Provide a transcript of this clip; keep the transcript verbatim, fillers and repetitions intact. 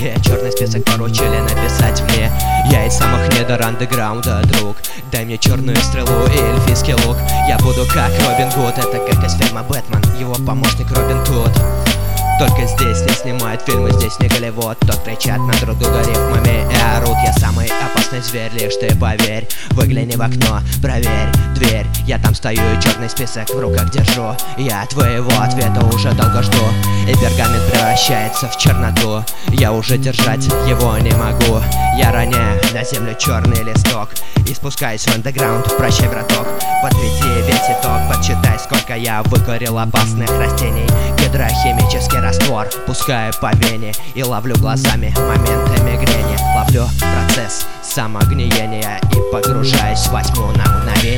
списке. Черный список поручили написать мне. Я из самых недр андеграунда, друг. Дай мне черную стрелу и эльфийский лук. Я буду как Робин Гуд, это как из фильма «Бэтмен», его помощник Робин Туд. Только здесь не снимают фильмы, здесь не Голливуд. Тут кричат на друг друга рифмами и орут. Я самый опасный зверь, лишь ты поверь. Выгляни в окно, проверь дверь. Я там стою и черный список в руках держу. Я твоего ответа уже долго жду. И пергамент превращается в черноту. Я уже держать его не могу. Я роняю на землю черный листок и спускаюсь в андеграунд. Прощай, браток, подведи весь итог. Подсчитай, сколько я выкурил опасных растений. Гидрохимический раствор пускаю по вене и ловлю глазами моменты мигрени. Ловлю процесс самогниения и погружаюсь в восьму на мгновение.